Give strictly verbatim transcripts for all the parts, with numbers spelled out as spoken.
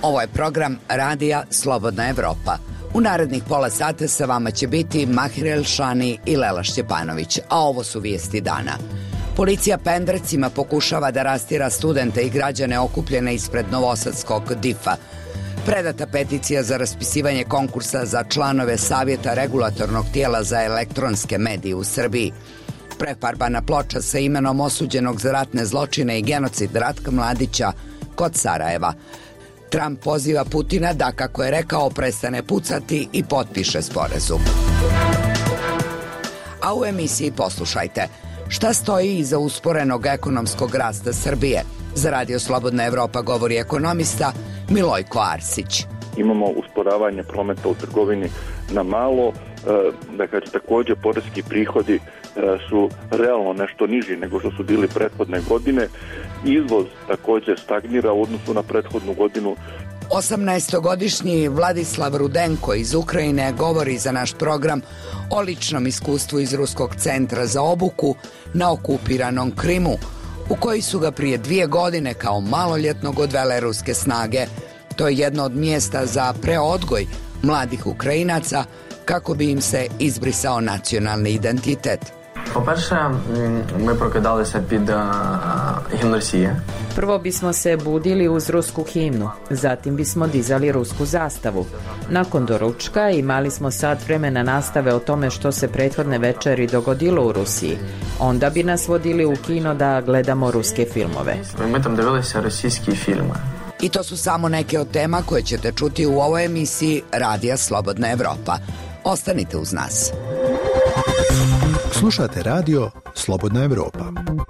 Ovo je program Radija Slobodna Evropa. U narednih pola sata sa vama će biti Mahir Elšani i Lela Šćepanović, a ovo su vijesti dana. Policija pendrecima pokušava da rastira studente i građane okupljene ispred novosadskog D I F-a. Predata peticija za raspisivanje konkursa za članove Savjeta regulatornog tijela za elektronske medije u Srbiji. Prefarbana ploča sa imenom osuđenog za ratne zločine i genocid Ratka Mladića kod Sarajeva. Trump poziva Putina da, kako je rekao, prestane pucati i potpiše sporazum. A u emisiji poslušajte šta stoji iza usporenog ekonomskog rasta Srbije. Za Radio Slobodna Evropa govori ekonomista Milojko Arsić. Imamo usporavanje prometa u trgovini na malo, da kaže također poreski prihodi su realno nešto niži nego što su bili prethodne godine. Izvoz također stagnira u odnosu na prethodnu godinu. osamnaestogodišnji Vladislav Rudenko iz Ukrajine govori za naš program o ličnom iskustvu iz Ruskog centra za obuku na okupiranom Krimu, u koji su ga prije dvije godine kao maloljetnog odvele ruske snage. To je jedno od mjesta za preodgoj mladih Ukrajinaca kako bi im se izbrisao nacionalni identitet. По-перше, ми прокидалися під гімн Росії. Prvo bismo se budili uz rusku himnu, zatim bismo dizali rusku zastavu. Nakon doručka imali smo sat vremena nastave o tome što se prethodne večeri dogodilo u Rusiji. Onda bi nas vodili u kino da gledamo ruske filmove. Ми там дивилися російські фільми. I to su samo neke od tema koje ćete čuti u ovoj emisiji Radija Slobodna Evropa. Ostanite uz nas. Slušate radio Slobodna Evropa.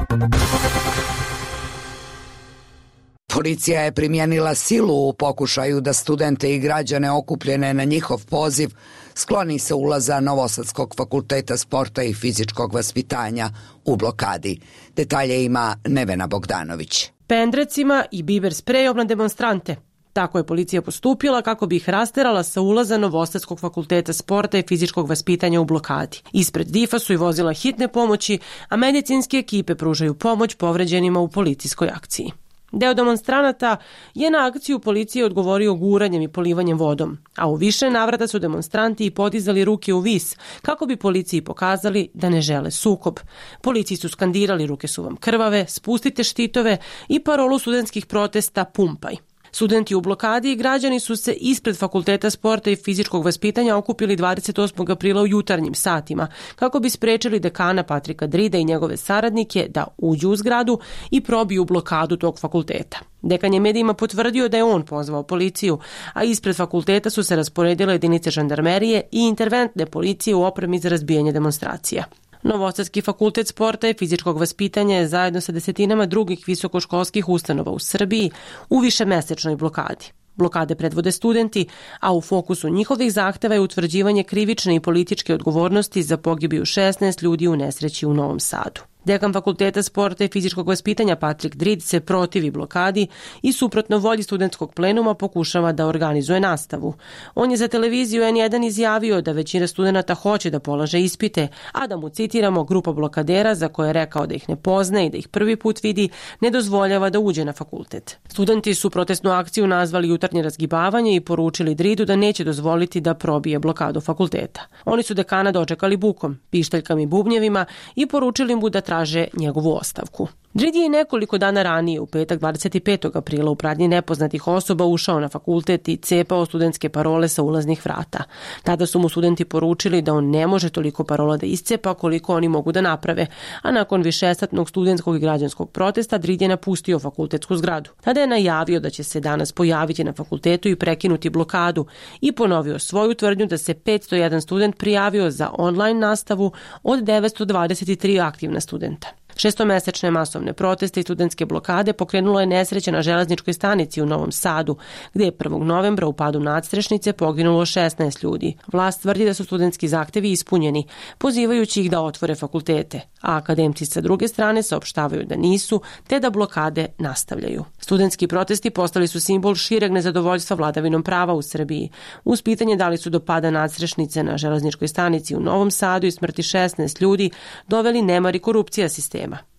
Policija je primijenila silu u pokušaju da studente i građane okupljene na njihov poziv skloni se ulaza Novosadskog fakulteta sporta i fizičkog vaspitanja u blokadi. Detalje ima Nevena Bogdanović. Pendrecima i biber sprejom na demonstrante. Tako je policija postupila kako bi ih rasterala sa ulaza Novosadskog fakulteta sporta i fizičkog vaspitanja u blokadi. Ispred D I F-a su i vozila hitne pomoći, a medicinske ekipe pružaju pomoć povređenima u policijskoj akciji. Deo demonstranata je na akciju policije odgovorio guranjem i polivanjem vodom, a u više navrata su demonstranti i podizali ruke u vis kako bi policiji pokazali da ne žele sukob. Policiji su skandirali ruke su vam krvave, spustite štitove i parolu studentskih protesta pumpaj. Studenti u blokadi i građani su se ispred Fakulteta sporta i fizičkog vaspitanja okupili dvadeset osmog aprila u jutarnjim satima kako bi sprečili dekana Patrika Drida i njegove saradnike da uđu u zgradu i probiju blokadu tog fakulteta. Dekan je medijima potvrdio da je on pozvao policiju, a ispred fakulteta su se rasporedile jedinice žandarmerije i interventne policije u opremi za razbijanje demonstracija. Novosadski fakultet sporta i fizičkog vaspitanja je zajedno sa desetinama drugih visokoškolskih ustanova u Srbiji u višemesečnoj blokadi. Blokade predvode studenti, a u fokusu njihovih zahteva je utvrđivanje krivične i političke odgovornosti za pogibiju šesnaest ljudi u nesreći u Novom Sadu. Dekan Fakulteta sporta i fizičkog vaspitanja Patrik Drid se protivi blokadi i suprotno volji studentskog plenuma pokušava da organizuje nastavu. On je za televiziju N jedan izjavio da većina studenata hoće da polaže ispite, a da mu, citiramo, grupa blokadera za koje je rekao da ih ne poznaje i da ih prvi put vidi, ne dozvoljava da uđe na fakultet. Studenti su protestnu akciju nazvali jutarnje razgibavanje i poručili Dridu da neće dozvoliti da probije blokadu fakulteta. Oni su dekana dočekali bukom, pištaljkama i bubnjevima i poručili mu da traže njegovu ostavku. Drid je i nekoliko dana ranije, u petak dvadeset petog aprila, u pratnji nepoznatih osoba ušao na fakultet i cepao studentske parole sa ulaznih vrata. Tada su mu studenti poručili da on ne može toliko parola da iscepa koliko oni mogu da naprave, a nakon višesatnog studentskog i građanskog protesta Drid je napustio fakultetsku zgradu. Tada je najavio da će se danas pojaviti na fakultetu i prekinuti blokadu i ponovio svoju tvrdnju da se petsto jedan student prijavio za online nastavu od devetsto dvadeset tri aktivna studenta. Šestomesečne masovne proteste i studentske blokade pokrenulo je nesreća na železničkoj stanici u Novom Sadu, gdje je prvog novembra u padu nadstrešnice poginulo šesnaest ljudi. Vlast tvrdi da su studentski zahtevi ispunjeni, pozivajući ih da otvore fakultete, a akademci sa druge strane saopštavaju da nisu, te da blokade nastavljaju. Studentski protesti postali su simbol šireg nezadovoljstva vladavinom prava u Srbiji. Uz pitanje da li su do pada nadstrešnice na železničkoj stanici u Novom Sadu i smrti šesnaest ljudi doveli nemar i korupcija sistema.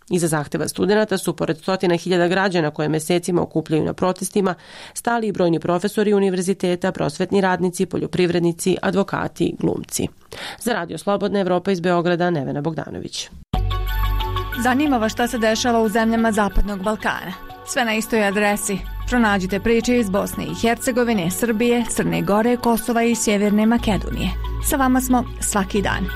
Iza zahteva studenata su, pored stotina hiljada građana koje mesecima okupljaju na protestima, stali i brojni profesori univerziteta, prosvetni radnici, poljoprivrednici, advokati, glumci. Za Radio Slobodna Evropa iz Beograda, Nevena Bogdanović. Zanima vas šta se dešava u zemljama Zapadnog Balkana? Sve na istoj adresi. Pronađite priče iz Bosne i Hercegovine, Srbije, Crne Gore, Kosova i Sjeverne Makedonije. Sa vama smo svaki dan.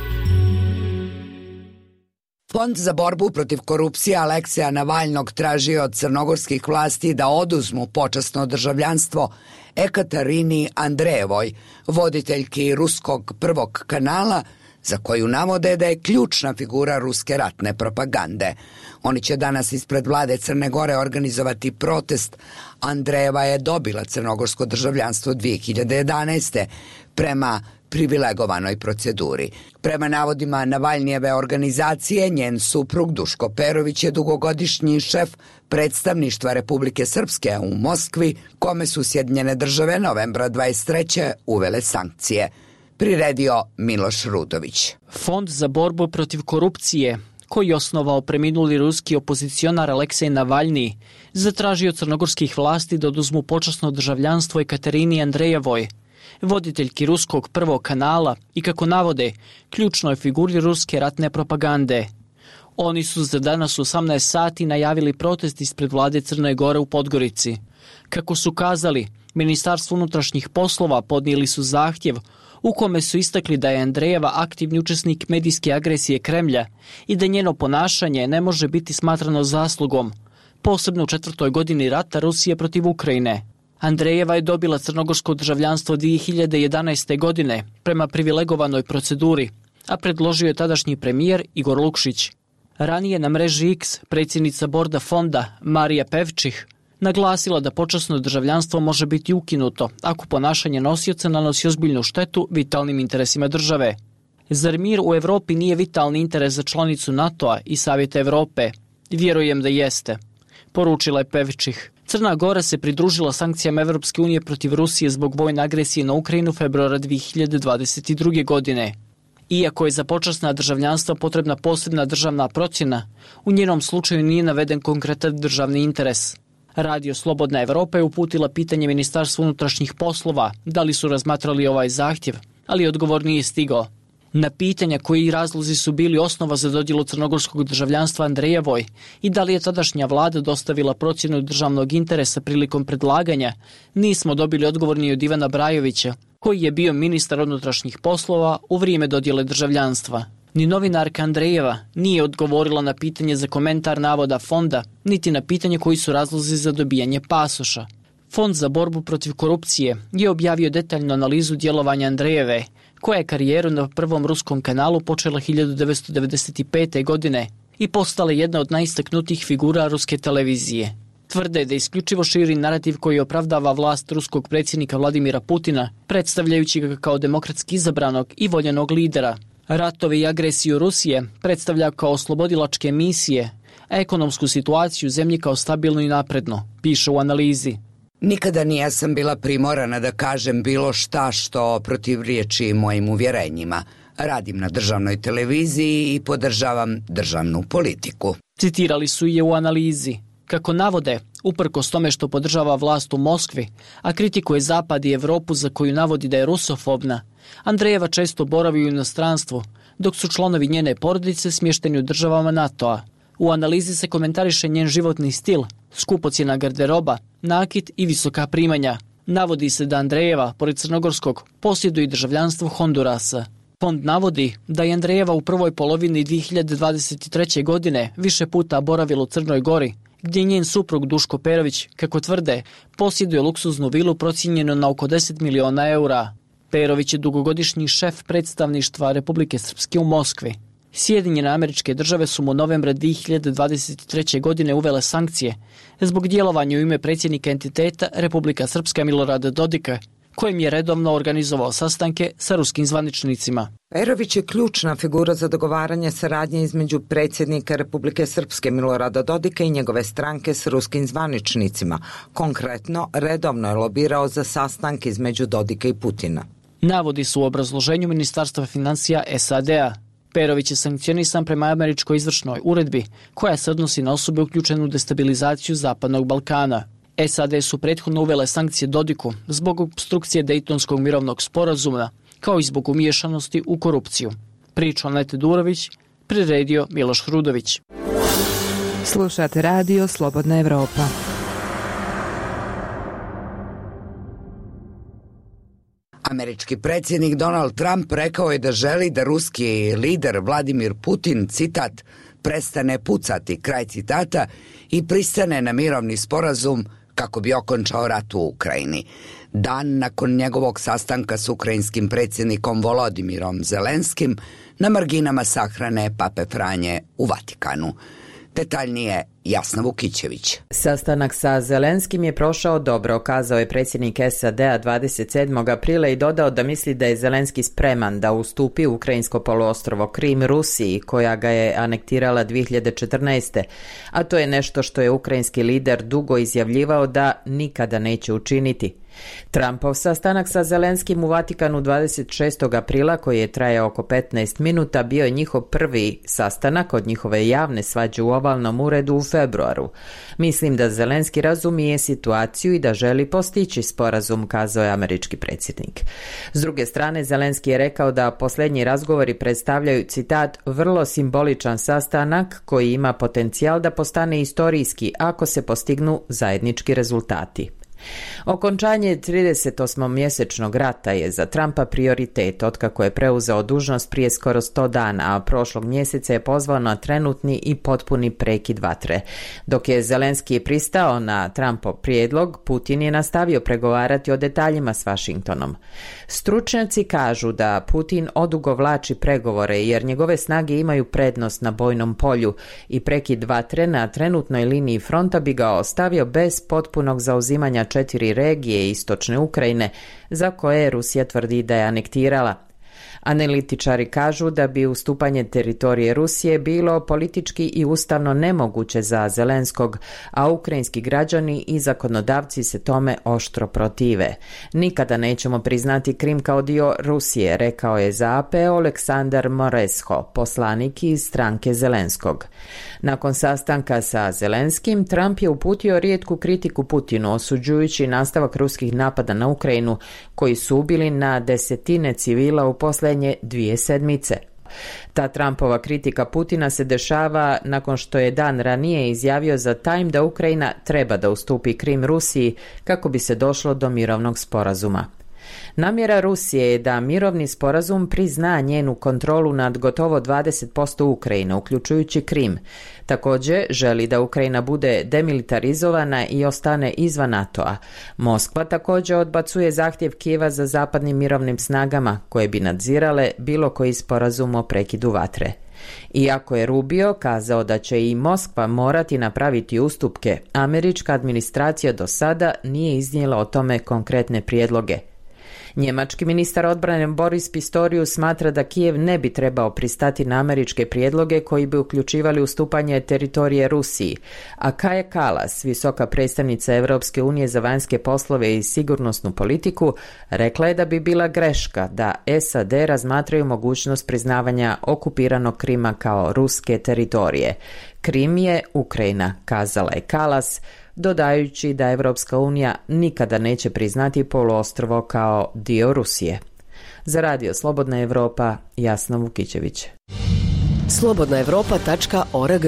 Fond za borbu protiv korupcije Alekseja Navalnog tražio od crnogorskih vlasti da oduzmu počasno državljanstvo Ekatarini Andrejevoj, voditeljki ruskog prvog kanala, za koju navode da je ključna figura ruske ratne propagande. Oni će danas ispred vlade Crne Gore organizovati protest. Andrejeva je dobila crnogorsko državljanstvo dvije hiljade jedanaeste. prema privilegovanoj proceduri. Prema navodima Navalnijeve organizacije, njen suprug Duško Perović je dugogodišnji šef predstavništva Republike Srpske u Moskvi, kome su Sjedinjene države novembra dvadeset treće uvele sankcije. Priredio Miloš Rudović. Fond za borbu protiv korupcije, koji je osnovao preminuli ruski opozicionar Aleksej Navalni, zatražio crnogorskih vlasti da oduzmu počasno državljanstvo Ekaterini Andrejevoj, voditeljki ruskog prvog kanala i, kako navode, ključnoj figuri ruske ratne propagande. Oni su za danas u osamnaest sati najavili protest ispred vlade Crne Gore u Podgorici. Kako su kazali, Ministarstvo unutrašnjih poslova podnijeli su zahtjev u kome su istakli da je Andrejeva aktivni učesnik medijske agresije Kremlja i da njeno ponašanje ne može biti smatrano zaslugom, posebno u četvrtoj godini rata Rusije protiv Ukrajine. Andrejeva je dobila crnogorsko državljanstvo dvije hiljade jedanaeste. godine prema privilegovanoj proceduri, a predložio je tadašnji premijer Igor Lukšić. Ranije na mreži X predsjednica borda fonda Marija Pevčih naglasila da počasno državljanstvo može biti ukinuto ako ponašanje nosioca nanosi ozbiljnu štetu vitalnim interesima države. Zar mir u Evropi nije vitalni interes za članicu NATO-a i Savjeta Evrope? Vjerujem da jeste, poručila je Pevčih. Crna Gora se pridružila sankcijama Evropske unije protiv Rusije zbog vojne agresije na Ukrajinu februara dvije hiljade dvadeset druge. godine. Iako je za počasna državljanstva potrebna posebna državna procjena, u njenom slučaju nije naveden konkretan državni interes. Radio Slobodna Evropa je uputila pitanje Ministarstvu unutrašnjih poslova da li su razmatrali ovaj zahtjev, ali odgovor nije stigao. Na pitanja koji razlozi su bili osnova za dodjelu crnogorskog državljanstva Andrejevoj i da li je tadašnja vlada dostavila procjenu državnog interesa prilikom predlaganja, nismo dobili odgovor ni od Ivana Brajovića, koji je bio ministar unutrašnjih poslova u vrijeme dodjele državljanstva. Ni novinarka Andrejeva nije odgovorila na pitanje za komentar navoda fonda, niti na pitanje koji su razlozi za dobijanje pasoša. Fond za borbu protiv korupcije je objavio detaljnu analizu djelovanja Andrejeve, koja je karijeru na prvom ruskom kanalu počela hiljadu devetsto devedeset pete. godine i postala jedna od najistaknutijih figura ruske televizije. Tvrde da isključivo širi narativ koji opravdava vlast ruskog predsjednika Vladimira Putina, predstavljajući ga kao demokratski izabranog i voljenog lidera. Ratove i agresiju Rusije predstavlja kao oslobodilačke misije, a ekonomsku situaciju u zemlji kao stabilnu i naprednu, piše u analizi. Nikada nijesam bila primorana da kažem bilo šta što protivriječi mojim uvjerenjima. Radim na državnoj televiziji i podržavam državnu politiku. Citirali su je u analizi. Kako navode, uprkos tome što podržava vlast u Moskvi, a kritikuje Zapad i Evropu za koju navodi da je rusofobna, Andrejeva često boravi u inostranstvu, dok su članovi njene porodice smješteni u državama NATO-a. U analizi se komentariše njen životni stil, skupocjena garderoba, nakit i visoka primanja. Navodi se da Andrejeva, pored crnogorskog, posjeduje državljanstvo Hondurasa. Fond navodi da je Andrejeva u prvoj polovini dvije hiljade dvadeset treće. godine više puta boravila u Crnoj Gori, gdje njen suprug Duško Perović, kako tvrde, posjeduje luksuznu vilu procijenjenu na oko deset miliona eura. Perović je dugogodišnji šef predstavništva Republike Srpske u Moskvi. Sjedinjene Američke Države su mu novembra dvije hiljade dvadeset treće. godine uvele sankcije zbog djelovanja u ime predsjednika entiteta Republika Srpska Milorada Dodika, kojim je redovno organizovao sastanke sa ruskim zvaničnicima. Perović je ključna figura za dogovaranje saradnje između predsjednika Republike Srpske Milorada Dodika i njegove stranke s ruskim zvaničnicima. Konkretno, redovno je lobirao za sastanke između Dodika i Putina. Navodi su u obrazloženju Ministarstva financija S A D-a. Perović je sankcionisan prema američkoj izvršnoj uredbi, koja se odnosi na osobe uključene u destabilizaciju Zapadnog Balkana. S A D su prethodno uvele sankcije Dodiku zbog obstrukcije Dejtonskog mirovnog sporazuma, kao i zbog umiješanosti u korupciju. Priča Anete Durović, priredio Miloš Hrudović. Slušate radio Slobodna Evropa. Američki predsjednik Donald Trump rekao je da želi da ruski lider Vladimir Putin, citat, prestane pucati, kraj citata, i pristane na mirovni sporazum kako bi okončao rat u Ukrajini. Dan nakon njegovog sastanka s ukrajinskim predsjednikom Volodimirom Zelenskim na marginama sahrane Pape Franje u Vatikanu. Detaljnije Jasna Vukićević. Sastanak sa Zelenskim je prošao dobro, kazao je predsjednik S A D-a dvadeset sedmog aprila i dodao da misli da je Zelenski spreman da ustupi ukrajinsko poluostrvo Krim Rusiji, koja ga je anektirala dvije hiljade četrnaeste. A to je nešto što je ukrajinski lider dugo izjavljivao da nikada neće učiniti. Trumpov sastanak sa Zelenskim u Vatikanu dvadeset šestog aprila, koji je trajao oko petnaest minuta, bio je njihov prvi sastanak od njihove javne svađe u ovalnom uredu u februaru. Mislim da Zelenski razumije situaciju i da želi postići sporazum, kazao je američki predsjednik. S druge strane, Zelenski je rekao da posljednji razgovori predstavljaju, citat, vrlo simboličan sastanak koji ima potencijal da postane istorijski ako se postignu zajednički rezultati. Okončanje tridesetosmomjesečnog rata je za Trumpa prioritet otkako je preuzeo dužnost prije skoro sto dana, a prošlog mjeseca je pozvao na trenutni i potpuni prekid vatre. Dok je Zelenski pristao na Trumpov prijedlog, Putin je nastavio pregovarati o detaljima s Washingtonom. Stručnjaci kažu da Putin odugovlači pregovore jer njegove snage imaju prednost na bojnom polju i prekid vatre na trenutnoj liniji fronta bi ga ostavio bez potpunog zauzimanja četiri regije istočne Ukrajine za koje Rusija tvrdi da je anektirala. Analitičari kažu da bi ustupanje teritorije Rusije bilo politički i ustavno nemoguće za Zelenskog, a ukrajinski građani i zakonodavci se tome oštro protive. Nikada nećemo priznati Krim kao dio Rusije, rekao je za A P Oleksandar Moresho, poslanik iz stranke Zelenskog. Nakon sastanka sa Zelenskim, Trump je uputio rijetku kritiku Putinu, osuđujući nastavak ruskih napada na Ukrajinu, koji su ubili na desetine civila u posljednje dvije sedmice. Ta Trumpova kritika Putina se dešava nakon što je dan ranije izjavio za Time da Ukrajina treba da ustupi Krim Rusiji kako bi se došlo do mirovnog sporazuma. Namjera Rusije je da mirovni sporazum prizna njenu kontrolu nad gotovo dvadeset posto Ukrajine, uključujući Krim. Također želi da Ukrajina bude demilitarizovana i ostane izvan NATO-a. Moskva također odbacuje zahtjev Kijeva za zapadnim mirovnim snagama koje bi nadzirale bilo koji sporazum o prekidu vatre. Iako je Rubio kazao da će i Moskva morati napraviti ustupke, američka administracija do sada nije iznijela o tome konkretne prijedloge. Njemački ministar odbrane Boris Pistorius smatra da Kijev ne bi trebao pristati na američke prijedloge koji bi uključivali ustupanje teritorije Rusiji, a Kaja Kallas, visoka predstavnica Europske unije za vanjske poslove i sigurnosnu politiku, rekla je da bi bila greška da S A D razmatraju mogućnost priznavanja okupiranog Krima kao ruske teritorije. Krim je Ukrajina, kazala je Kallas, dodajući da Evropska unija nikada neće priznati poluostrvo kao dio Rusije. Za radio Slobodna Evropa, Jasna Vukićević. slobodna evropa tačka org.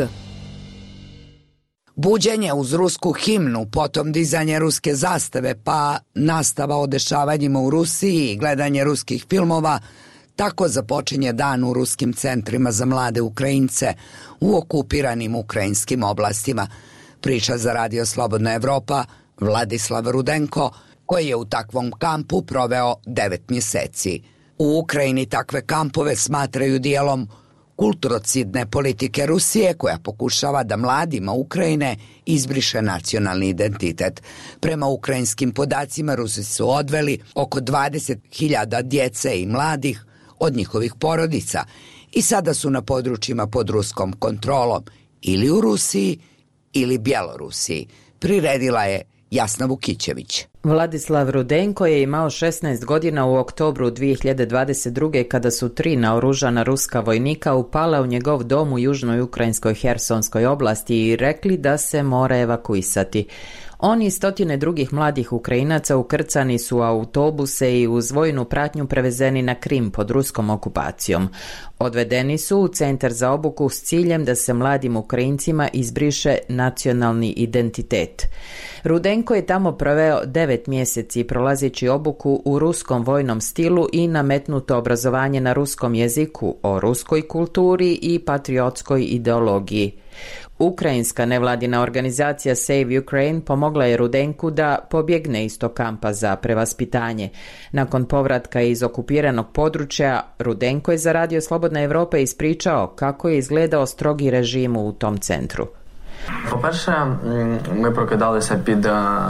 Buđenje uz rusku himnu, potom dizanje ruske zastave, pa nastava o dešavanjima u Rusiji i gledanje ruskih filmova, tako započinje dan u ruskim centrima za mlade Ukrajince u okupiranim ukrajinskim oblastima. Priča za radio Slobodna Evropa Vladislav Rudenko, koji je u takvom kampu proveo devet mjeseci. U Ukrajini takve kampove smatraju dijelom kulturocidne politike Rusije, koja pokušava da mladima Ukrajine izbriše nacionalni identitet. Prema ukrajinskim podacima, Rusi su odveli oko dvadeset hiljada djece i mladih od njihovih porodica i sada su na područjima pod ruskom kontrolom ili u Rusiji ili Bjelorusiji, priredila je Jasna Vukićević. Vladislav Rudenko je imao šesnaest godina u oktobru dvije hiljade dvadeset druge kada su tri naoružana ruska vojnika upala u njegov dom u južnoj ukrajinskoj Hersonskoj oblasti i rekli da se mora evakuisati. Oni i stotine drugih mladih Ukrajinaca ukrcani su u autobuse i uz vojnu pratnju prevezeni na Krim pod ruskom okupacijom. Odvedeni su u centar za obuku s ciljem da se mladim Ukrajincima izbriše nacionalni identitet. Rudenko je tamo proveo devet mjeseci prolazeći obuku u ruskom vojnom stilu i nametnuto obrazovanje na ruskom jeziku o ruskoj kulturi i patriotskoj ideologiji. Ukrajinska nevladina organizacija Save Ukraine pomogla je Rudenku da pobjegne iz tog kampa za prevaspitanje. Nakon povratka iz okupiranog područja, Rudenko je za Radio Slobodna Evropa ispričao kako je izgledao strogi režim u tom centru. По-перше, ми прокидалися під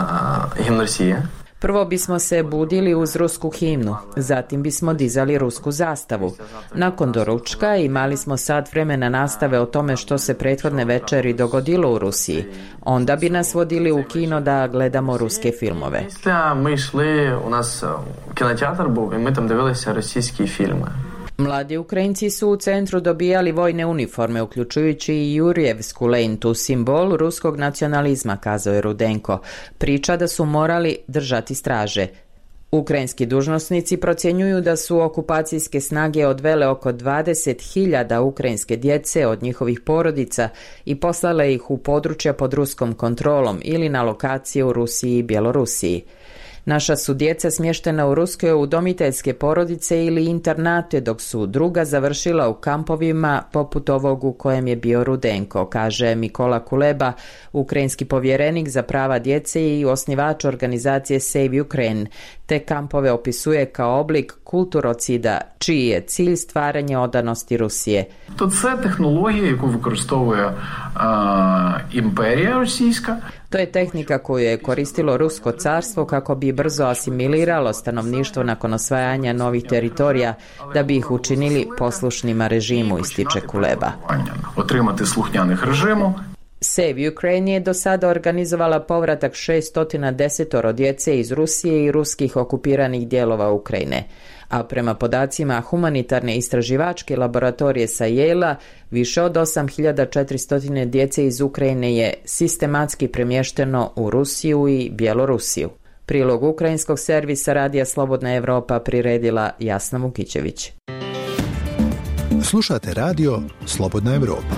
гімн Росії. Prvo bismo se budili uz rusku himnu, zatim bismo dizali rusku zastavu. Nakon doručka imali smo sat vremena nastave o tome što se prethodne večeri dogodilo u Rusiji. Onda bi nas vodili u kino da gledamo ruske filmove. Ми йшли, у нас кінотеатр був, і ми там дивилися російські фільми. Mladi Ukrajinci su u centru dobijali vojne uniforme, uključujući i Jurjevsku lentu, simbol ruskog nacionalizma, kazao je Rudenko. Priča da su morali držati straže. Ukrajinski dužnosnici procjenjuju da su okupacijske snage odvele oko dvadeset hiljada ukrajinske djece od njihovih porodica i poslale ih u područja pod ruskom kontrolom ili na lokacije u Rusiji i Bjelorusiji. Naša su djeca smještena u ruske udomiteljske porodice ili internate, dok su druga završila u kampovima poput ovog u kojem je bio Rudenko, kaže Mikola Kuleba, ukrajinski povjerenik za prava djece i osnivač organizacije Save Ukraine. Te kampove opisuje kao oblik kulturocida, čiji je cilj stvaranje odanosti Rusije. To це технологія, яку використовує імперія російська. To je tehnika koju je koristilo Rusko carstvo kako bi brzo asimiliralo stanovništvo nakon osvajanja novih teritorija da bi ih učinili poslušnima režimu, ističe Kuleba. Otrimati sluhnjanih režimu. Save Ukraine je do sada organizovala povratak šessto deset djece iz Rusije i ruskih okupiranih dijelova Ukrajine. A prema podacima humanitarne istraživačke laboratorije sa Yale-a, više od osam hiljada četiristo djece iz Ukrajine je sistematski premješteno u Rusiju i Bjelorusiju. Prilog ukrajinskog servisa Radija Slobodna Evropa priredila Jasna Vukićević. Slušate radio Slobodna Evropa.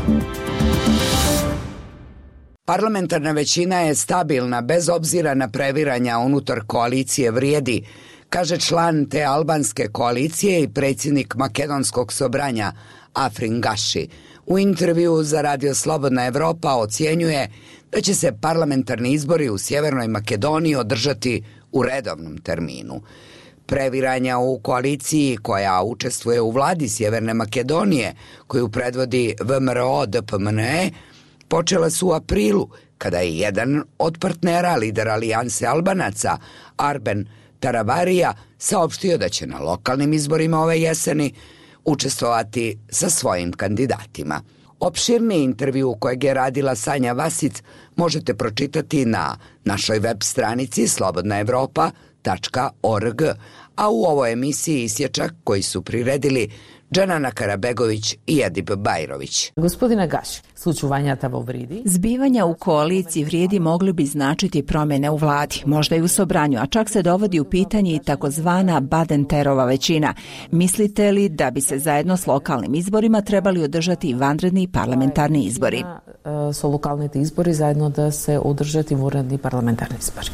Parlamentarna većina je stabilna bez obzira na previranja unutar koalicije Vrijedi, kaže član te albanske koalicije i predsjednik makedonskog sobranja Afrin Gaši. U intervju za Radio Slobodna Evropa ocjenjuje da će se parlamentarni izbori u Sjevernoj Makedoniji održati u redovnom terminu. Previranja u koaliciji koja učestvuje u vladi Sjeverne Makedonije, koju predvodi V M R O D P M N E, počela su u aprilu, kada je jedan od partnera, lider Alijanse Albanaca, Arben Taravarija, saopštio da će na lokalnim izborima ove jeseni učestvovati sa svojim kandidatima. Opširni intervju kojeg je radila Sanja Vasic možete pročitati na našoj web stranici slobodna evropa tačka org, a u ovoj emisiji isječak koji su priredili Džanana Karabegović i Edip Bajrović. Gospodina Gaši, slučuvanjata vo Vridi. Zbivanja u koaliciji Vrijedi mogli bi značiti promjene u vladi, možda i u sobranju, a čak se dovodi u pitanje i takozvana Badenterova većina. Mislite li da bi se zajedno s lokalnim izborima trebali održati vanredni parlamentarni izbori? Su lokalni izbori zajedno da se održati vanredni parlamentarni izbori.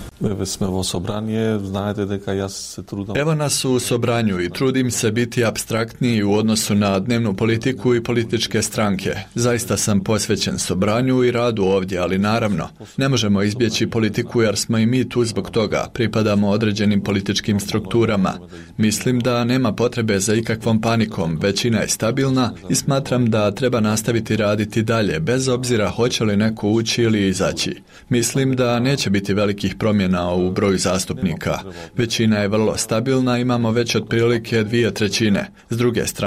Evo nas u sobranju i trudim se biti apstraktniji u odnosu na dnevnu politiku i političke stranke. Zaista sam posvećen sobranju i radu ovdje, ali naravno, ne možemo izbjeći politiku jer smo i mi tu zbog toga. Pripadamo određenim političkim strukturama. Mislim da nema potrebe za ikakvom panikom. Većina je stabilna i smatram da treba nastaviti raditi dalje, bez obzira hoće li neko ući ili izaći. Mislim da neće biti velikih promjena u broju zastupnika. Većina je vrlo stabilna, imamo već otprilike dvije trećine. S druge strane,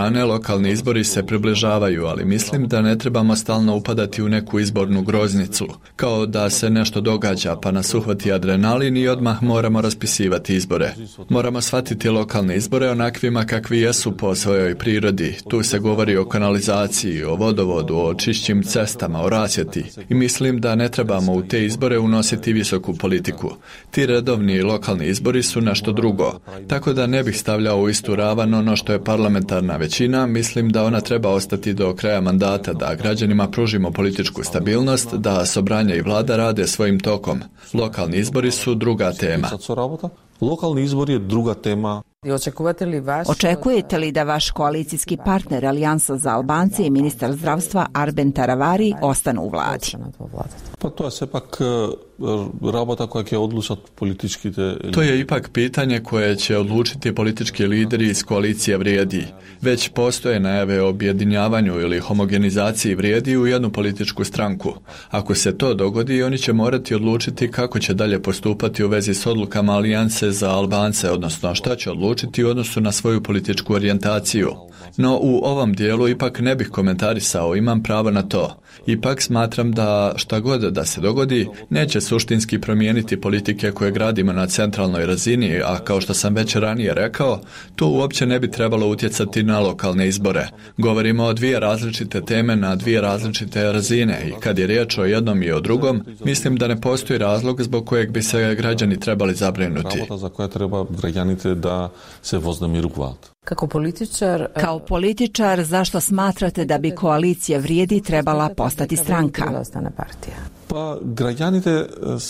strane, lokalni izbori se približavaju, ali mislim da ne trebamo stalno upadati u neku izbornu groznicu, kao da se nešto događa pa nas uhvati adrenalin i odmah moramo raspisivati izbore. Moramo shvatiti lokalne izbore onakvima kakvi jesu po svojoj prirodi. Tu se govori o kanalizaciji, o vodovodu, o čišćim cestama, o rasvjeti i mislim da ne trebamo u te izbore unositi visoku politiku. Ti redovni lokalni izbori su nešto drugo, tako da ne bih stavljao u istu ravan ono što je parlamentarna većina. Mislim da ona treba ostati do kraja mandata, da građanima pružimo političku stabilnost, da Sobranje i vlada rade svojim tokom. Lokalni izbori su druga tema. Lokalni izbor je druga tema. Očekujete li da vaš koalicijski partner Alijansa za Albance i ministar zdravstva Arben Taravari ostanu u vladi? Pa to je sepak rabota koja će odlučati politički... To je ipak pitanje koje će odlučiti politički lideri iz koalicije Vrijedi. Već postoje najave o objedinjavanju ili homogenizaciji Vrijedi u jednu političku stranku. Ako se to dogodi, oni će morati odlučiti kako će dalje postupati u vezi s odlukama Alijanse za Albance, odnosno šta će odlučiti u odnosu na svoju političku orijentaciju. No u ovom dijelu ipak ne bih komentarisao, imam pravo na to. Ipak smatram da šta god da se dogodi, neće suštinski promijeniti politike koje gradimo na centralnoj razini, a kao što sam već ranije rekao, to uopće ne bi trebalo utjecati na lokalne izbore. Govorimo o dvije različite teme na dvije različite razine i kad je riječ o jednom i o drugom, mislim da ne postoji razlog zbog kojeg bi se građani trebali zabrinuti. Rabota za koja treba građanite da se voznamiruvat. Kako političar... Kao političar, zašto smatrate da bi koalicija Vrijedi trebala postati stranka? Pa građanite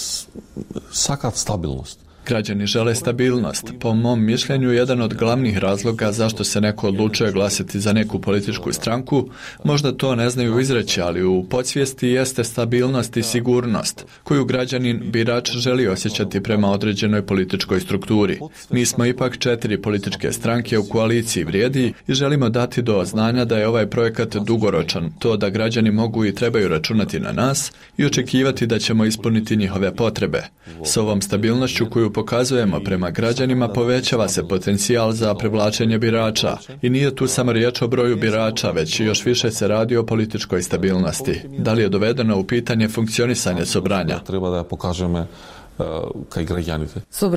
sakat stabilnost. Građani žele stabilnost. Po mom mišljenju, jedan od glavnih razloga zašto se neko odlučuje glasati za neku političku stranku, možda to ne znaju izreći, ali u podsvijesti jeste stabilnost i sigurnost, koju građanin birač želi osjećati prema određenoj političkoj strukturi. Mi smo ipak četiri političke stranke u koaliciji Vrijedi i želimo dati do znanja da je ovaj projekat dugoročan, to da građani mogu i trebaju računati na nas i očekivati da ćemo ispuniti njihove potrebe. S ovom stabilnošću koju pokazujemo prema građanima povećava se potencijal za privlačenje birača i nije tu samo riječ o broju birača, već još više se radi o političkoj stabilnosti. Da li je dovedeno u pitanje funkcionisanje Sobranja? Treba da pokažeme kaj građanite.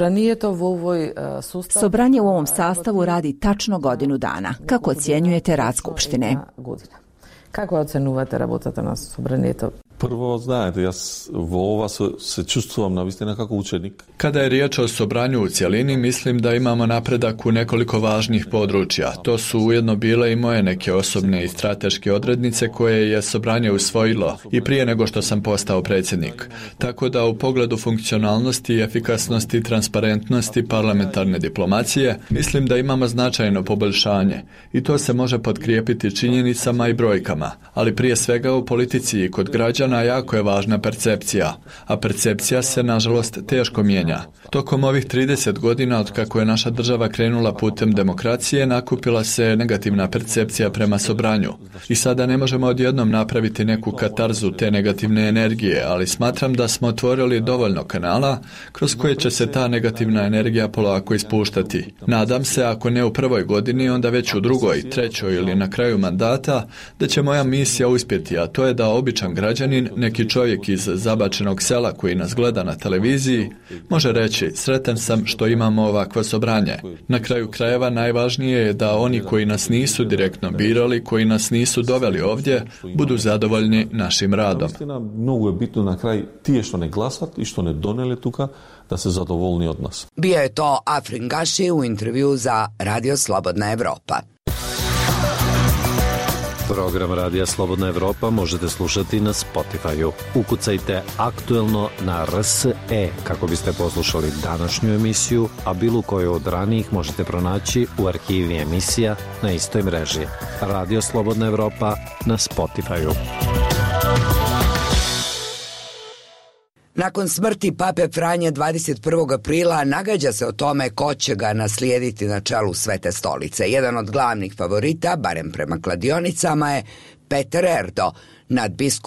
Sobranje u ovom sastavu radi tačno godinu dana. Kako ocjenjujete rad Skupštine? Kako ocenujete работата на Собранието? Prvo, znate, ja vo ova se, se čustvujem na vistina kako učenik. Kada je riječ o Sobranju u cjelini, mislim da imamo napredak u nekoliko važnih područja. To su ujedno bile i moje neke osobne i strateške odrednice koje je Sobranje usvojilo i prije nego što sam postao predsjednik. Tako da u pogledu funkcionalnosti, efikasnosti, transparentnosti, parlamentarne diplomacije, mislim da imamo značajno poboljšanje i to se može potkrijepiti činjenicama i brojkama, ali prije svega u politici i kod građana jako je važna percepcija, a percepcija se nažalost teško mijenja. Tokom ovih trideset godina od kako je naša država krenula putem demokracije, nakupila se negativna percepcija prema Sobranju. I sada ne možemo odjednom napraviti neku katarzu te negativne energije, ali smatram da smo otvorili dovoljno kanala kroz koje će se ta negativna energija polako ispuštati. Nadam se, ako ne u prvoj godini, onda već u drugoj, trećoj ili na kraju mandata, da će moja misija uspjeti, a to je da običan građanin, neki čovjek iz zabačenog sela koji nas gleda na televiziji, može reći: sretan sam što imamo ovakvo Sobranje. Na kraju krajeva najvažnije je da oni koji nas nisu direktno birali, koji nas nisu doveli ovdje, budu zadovoljni našim radom. Mnogo je bitno na kraj tije što ne glasat i što ne doneli tuka, da se zadovoljni od nas. Bio je to Afrin Gaši u intervju za Radio Slobodna Evropa. Program Radija Slobodna Evropa možete slušati na Spotify-u. Ukucajte aktuelno na R S E kako biste poslušali današnju emisiju, a bilo koju od ranijih možete pronaći u arhivi emisija na istoj mreži. Radio Slobodna Evropa na Spotify-u. Nakon smrti pape Franje dvadeset prvog aprila nagađa se o tome ko će ga naslijediti na čelu Svete stolice. Jedan od glavnih favorita, barem prema kladionicama, je Peter Erdo, nadbiskup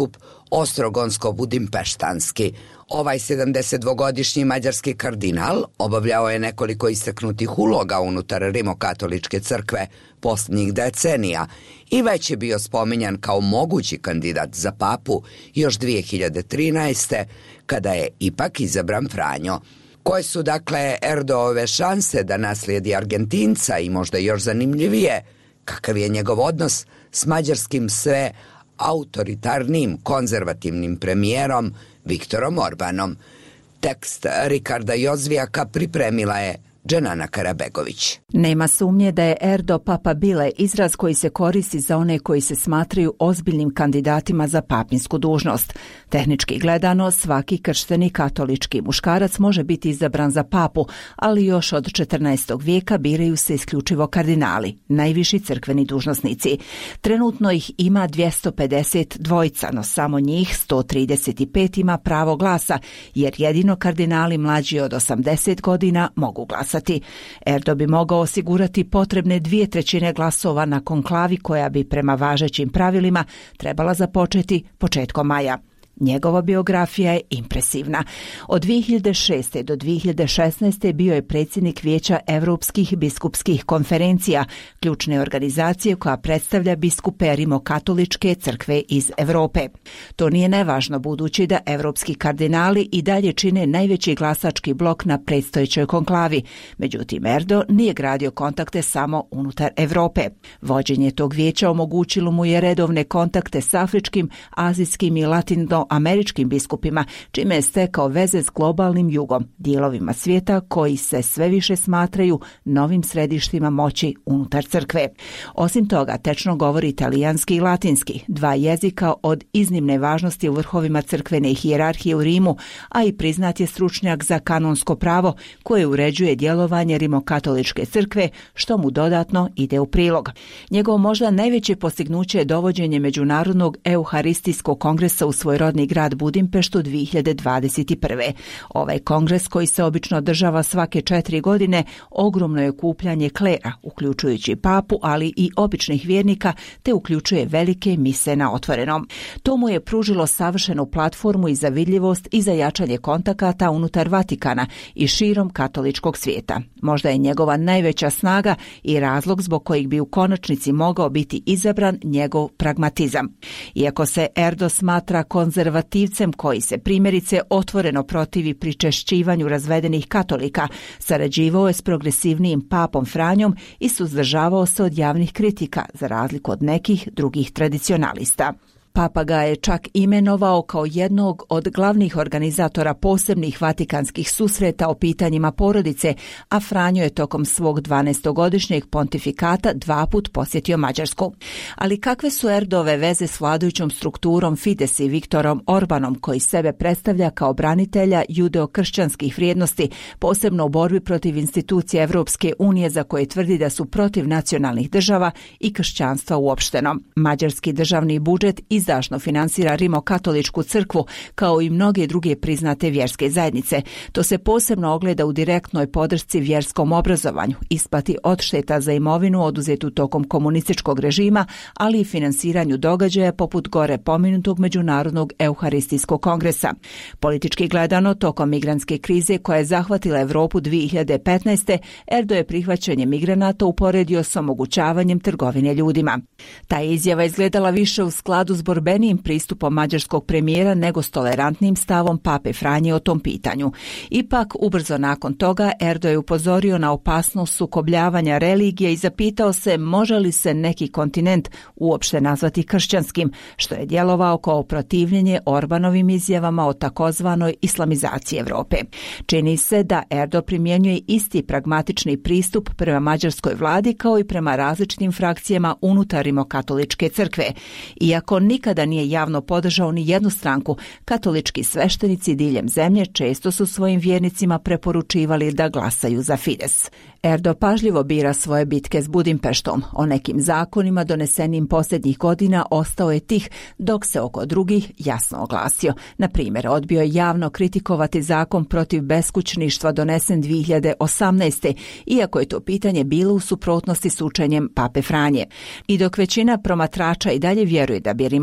ostrogonsko-budimpeštanski. Ovaj sedamdesetdvogodišnji mađarski kardinal obavljao je nekoliko istaknutih uloga unutar rimokatoličke crkve posljednjih decenija i već je bio spominjan kao mogući kandidat za papu još dvije hiljade trinaeste. kada je ipak izabran Franjo. Koje su dakle Erdoove šanse da naslijedi Argentinca i možda još zanimljivije, kakav je njegov odnos s mađarskim sve autoritarnim konzervativnim premijerom Viktorom Orbanom. Tekst Rikarda Jozvijaka pripremila je Dženana Karabegović. Nema sumnje da je Erdo Papa Bile izraz koji se koristi za one koji se smatraju ozbiljnim kandidatima za papinsku dužnost. Tehnički gledano, svaki kršteni katolički muškarac može biti izabran za papu, ali još od četrnaestog vijeka biraju se isključivo kardinali, najviši crkveni dužnosnici. Trenutno ih ima dvjesto pedeset dvojica, no samo njih sto trideset pet ima pravo glasa, jer jedino kardinali mlađi od osamdeset godina mogu glasati. Erdo bi mogao osigurati potrebne dvije trećine glasova na konklavi koja bi prema važećim pravilima trebala započeti početkom maja. Njegova biografija je impresivna. Od dvije hiljade šeste. do dvije hiljade šesnaeste. bio je predsjednik Vijeća Europskih biskupskih konferencija, ključne organizacije koja predstavlja biskupe rimokatoličke crkve iz Europe. To nije nevažno budući da evropski kardinali i dalje čine najveći glasački blok na predstojećoj konklavi. Međutim, Erdo nije gradio kontakte samo unutar Europe. Vođenje tog vijeća omogućilo mu je redovne kontakte s afričkim, azijskim i latino američkim biskupima, čime je stekao veze s globalnim jugom, dijelovima svijeta koji se sve više smatraju novim središtima moći unutar crkve. Osim toga, tečno govori italijanski i latinski, dva jezika od iznimne važnosti u vrhovima crkvene hijerarhije u Rimu, a i priznat je stručnjak za kanonsko pravo koje uređuje djelovanje rimokatoličke crkve, što mu dodatno ide u prilog. Njegovo možda najveće postignuće je dovođenje Međunarodnog euharistijskog kongresa u svoj rodni grad Budimpeštu dvije hiljade dvadeset prve. Ovaj kongres, koji se obično održava svake četiri godine, ogromno je okupljanje klera, uključujući papu, ali i običnih vjernika, te uključuje velike mise na otvorenom. To mu je pružilo savršenu platformu i za vidljivost i za jačanje kontakata unutar Vatikana i širom katoličkog svijeta. Možda je njegova najveća snaga i razlog zbog kojeg bi u konačnici mogao biti izabran njegov pragmatizam. Iako se Erdo smatra konzervativcem koji se primjerice otvoreno protivi pričešćivanju razvedenih katolika, sarađivao je s progresivnijim papom Franjom i suzdržavao se od javnih kritika, za razliku od nekih drugih tradicionalista. Papa ga je čak imenovao kao jednog od glavnih organizatora posebnih vatikanskih susreta o pitanjima porodice, a Franjo je tokom svog dvanaestogodišnjeg pontifikata dva put posjetio Mađarsku. Ali kakve su Erdove veze s vladajućom strukturom Fides i Viktorom Orbanom, koji sebe predstavlja kao branitelja judeo-kršćanskih vrijednosti, posebno u borbi protiv institucija Evropske unije za koje tvrdi da su protiv nacionalnih država i kršćanstva uopšteno. Mađarski državni budžet izdašno finansira rimokatoličku crkvu kao i mnoge druge priznate vjerske zajednice. To se posebno ogleda u direktnoj podršci vjerskom obrazovanju, isplati odšteta za imovinu oduzetu tokom komunističkog režima, ali i finansiranju događaja poput gore pomenutog Međunarodnog euharistijskog kongresa. Politički gledano, tokom migrantske krize koja je zahvatila Europu dvije hiljade petnaeste. Erdo je prihvaćanje migranata uporedio s omogućavanjem trgovine ljudima. Ta izjava izgledala više u skladu s borbenijim pristupom mađarskog premijera nego s tolerantnim stavom pape Franje o tom pitanju. Ipak, ubrzo nakon toga, Erdo je upozorio na opasnost sukobljavanja religije i zapitao se može li se neki kontinent uopšte nazvati kršćanskim, što je djelovao kao protivljenje Orbanovim izjavama o takozvanoj islamizaciji Europe. Čini se da Erdo primjenjuje isti pragmatični pristup prema mađarskoj vladi kao i prema različitim frakcijama unutar rimokatoličke crkve. Iako nikada nije javno podržao ni jednu stranku, katolički sveštenici diljem zemlje često su svojim vjernicima preporučivali da glasaju za Fides. Erdo pažljivo bira svoje bitke s Budimpeštom. O nekim zakonima donesenim posljednjih godina ostao je tih, dok se oko drugih jasno oglasio. Na primjer, odbio je javno kritikovati zakon protiv beskućništva donesen dvije hiljade osamnaeste. iako je to pitanje bilo u suprotnosti s učenjem pape Franje. I dok većina promatrača i dalje vjeruje da bi Rimokatolička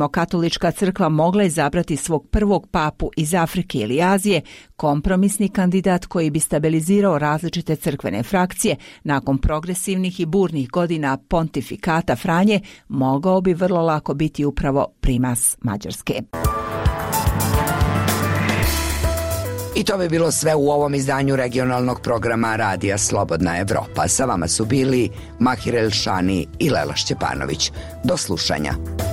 rimokatolička crkva mogla izabrati svog prvog papu iz Afrike ili Azije, kompromisni kandidat koji bi stabilizirao različite crkvene frakcije nakon progresivnih i burnih godina pontifikata Franje, mogao bi vrlo lako biti upravo primas Mađarske. I to bi bilo sve u ovom izdanju regionalnog programa Radija Slobodna Evropa. Sa vama su bili Mahir Elšani i Lela Šćepanović. Do slušanja.